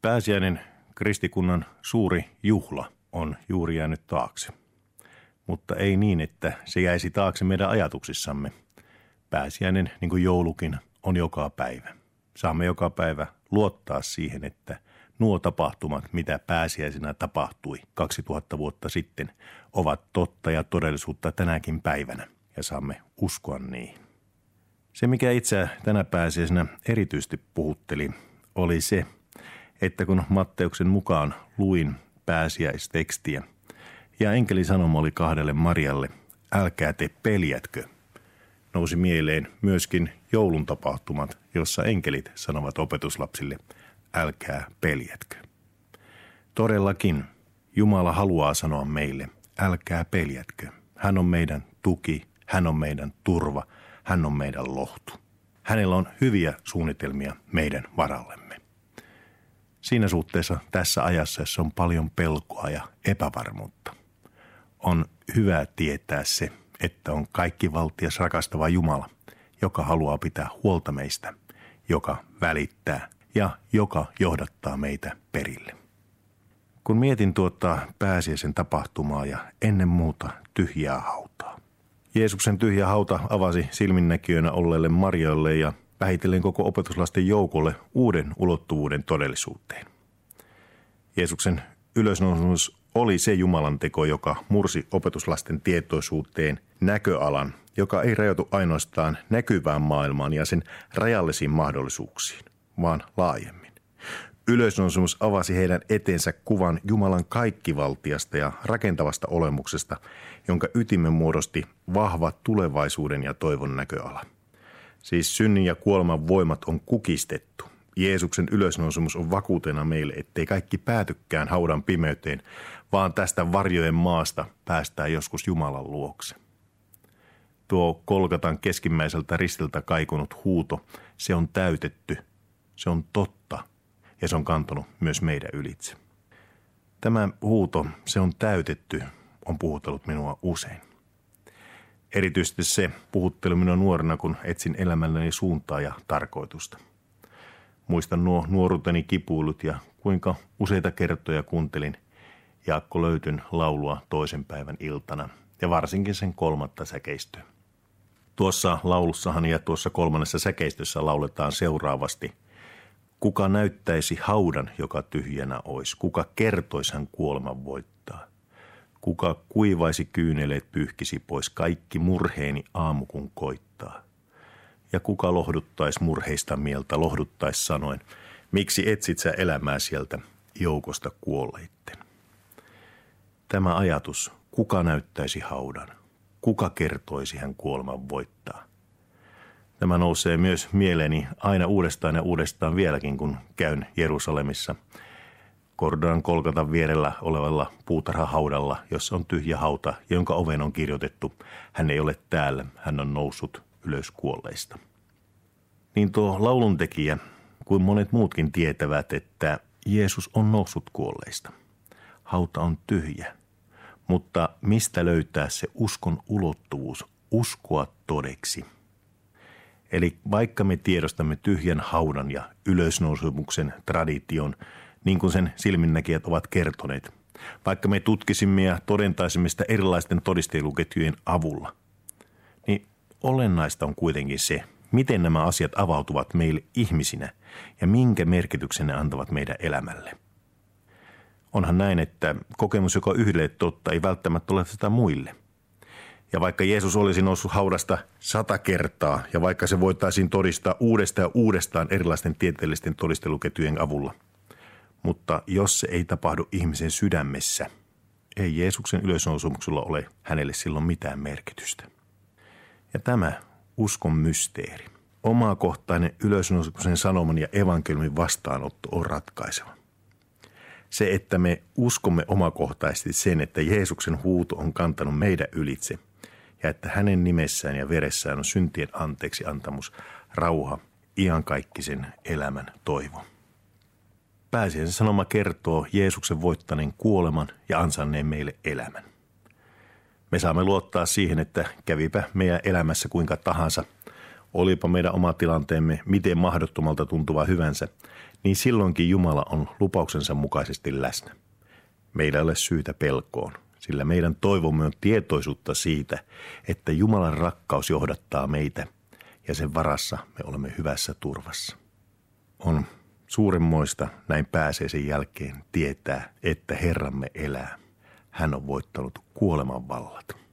Pääsiäinen kristikunnan suuri juhla on juuri jäänyt taakse, mutta ei niin, että se jäisi taakse meidän ajatuksissamme. Pääsiäinen, niin kuin joulukin, on joka päivä. Saamme joka päivä luottaa siihen, että nuo tapahtumat, mitä pääsiäisenä tapahtui 2000 vuotta sitten, ovat totta ja todellisuutta tänäkin päivänä ja saamme uskoa niihin. Se, mikä itseä tänä pääsiäisenä erityisesti puhutteli, oli se, että kun Matteuksen mukaan luin pääsiäistekstiä ja enkelin sanoma oli kahdelle Marialle, älkää te peljätkö, nousi mieleen myöskin joulun tapahtumat, jossa enkelit sanovat opetuslapsille, älkää peljätkö. Todellakin Jumala haluaa sanoa meille, älkää peljätkö. Hän on meidän tuki, hän on meidän turva, hän on meidän lohtu. Hänellä on hyviä suunnitelmia meidän varallemme. Siinä suhteessa tässä ajassa, jossa on paljon pelkoa ja epävarmuutta, on hyvä tietää se, että on kaikkivaltias rakastava Jumala, joka haluaa pitää huolta meistä, joka välittää ja joka johdattaa meitä perille. Kun mietin tuota pääsiäisen tapahtumaa ja ennen muuta tyhjää hautaa. Jeesuksen tyhjä hauta avasi silminnäkijöinä olleelle Marjalle ja vähitellen koko opetuslasten joukolle uuden ulottuvuuden todellisuuteen. Jeesuksen ylösnousemus oli se Jumalan teko, joka mursi opetuslasten tietoisuuteen näköalan, joka ei rajoitu ainoastaan näkyvään maailmaan ja sen rajallisiin mahdollisuuksiin, vaan laajemmin. Ylösnousemus avasi heidän eteensä kuvan Jumalan kaikkivaltiasta ja rakentavasta olemuksesta, jonka ytimen muodosti vahva tulevaisuuden ja toivon näköala. Siis synnin ja kuoleman voimat on kukistettu. Jeesuksen ylösnousemus on vakuutena meille, ettei kaikki päätykään haudan pimeyteen, vaan tästä varjojen maasta päästään joskus Jumalan luokse. Tuo Golgatan keskimmäiseltä ristiltä kaikunut huuto, se on täytetty, se on totta ja se on kantanut myös meidän ylitse. Tämä huuto, se on täytetty, on puhutellut minua usein. Erityisesti se puhutteli minua nuorena, kun etsin elämälläni suuntaa ja tarkoitusta. Muistan nuo nuoruuteni kipuilut ja kuinka useita kertoja kuuntelin Jaakko Löytyn laulua toisen päivän iltana ja varsinkin sen 3. säkeistöä. Tuossa laulussahan ja tuossa 3. säkeistössä lauletaan seuraavasti. Kuka näyttäisi haudan, joka tyhjänä ois? Kuka kertoisi hän kuoleman voittaa? Kuka kuivaisi kyyneleet pyyhkisi pois kaikki murheeni aamu kun koittaa? Ja kuka lohduttaisi murheista mieltä, lohduttaisi sanoen, miksi etsit sä elämää sieltä joukosta kuolleitten? Tämä ajatus, kuka näyttäisi haudan, kuka kertoisi hän kuoleman voittaa? Tämä nousee myös mieleeni aina uudestaan ja uudestaan vieläkin, kun käyn Jerusalemissa Kordonan Golgatan vierellä olevalla puutarhahaudalla, jossa on tyhjä hauta, jonka oven on kirjoitettu, hän ei ole täällä, hän on noussut ylös kuolleista. Niin tuo lauluntekijä, kuin monet muutkin tietävät, että Jeesus on noussut kuolleista. Hauta on tyhjä, mutta mistä löytää se uskon ulottuvuus, uskoa todeksi? Eli vaikka me tiedostamme tyhjän haudan ja ylösnousemuksen tradition, niin kuin sen silminnäkijät ovat kertoneet, vaikka me tutkisimme ja todentaisimme sitä erilaisten todisteluketjujen avulla, niin olennaista on kuitenkin se, miten nämä asiat avautuvat meille ihmisinä ja minkä merkityksen ne antavat meidän elämälle. Onhan näin, että kokemus, joka yhdelle totta, ei välttämättä ole sitä muille. Ja vaikka Jeesus olisi noussut haudasta 100 kertaa ja vaikka se voitaisiin todistaa uudestaan ja uudestaan erilaisten tieteellisten todisteluketjujen avulla, mutta jos se ei tapahdu ihmisen sydämessä, ei Jeesuksen ylösnousumuksella ole hänelle silloin mitään merkitystä. Ja tämä uskon mysteeri, omakohtainen ylösnousemuksen sanoman ja evankeliumin vastaanotto on ratkaiseva. Se, että me uskomme omakohtaisesti sen, että Jeesuksen huuto on kantanut meidän ylitse ja että hänen nimessään ja veressään on syntien anteeksi antamus, rauha, iankaikkisen elämän toivo. Pääsiäisen sanoma kertoo Jeesuksen voittaneen kuoleman ja ansainneen meille elämän. Me saamme luottaa siihen, että kävipä meidän elämässä kuinka tahansa, olipa meidän oma tilanteemme miten mahdottomalta tuntuva hyvänsä, niin silloinkin Jumala on lupauksensa mukaisesti läsnä. Meillä ei ole syytä pelkoon, sillä meidän toivomme on tietoisuutta siitä, että Jumalan rakkaus johdattaa meitä ja sen varassa me olemme hyvässä turvassa. On suuremmoista näin pääseisen jälkeen tietää, että Herramme elää. Hän on voittanut kuoleman vallat.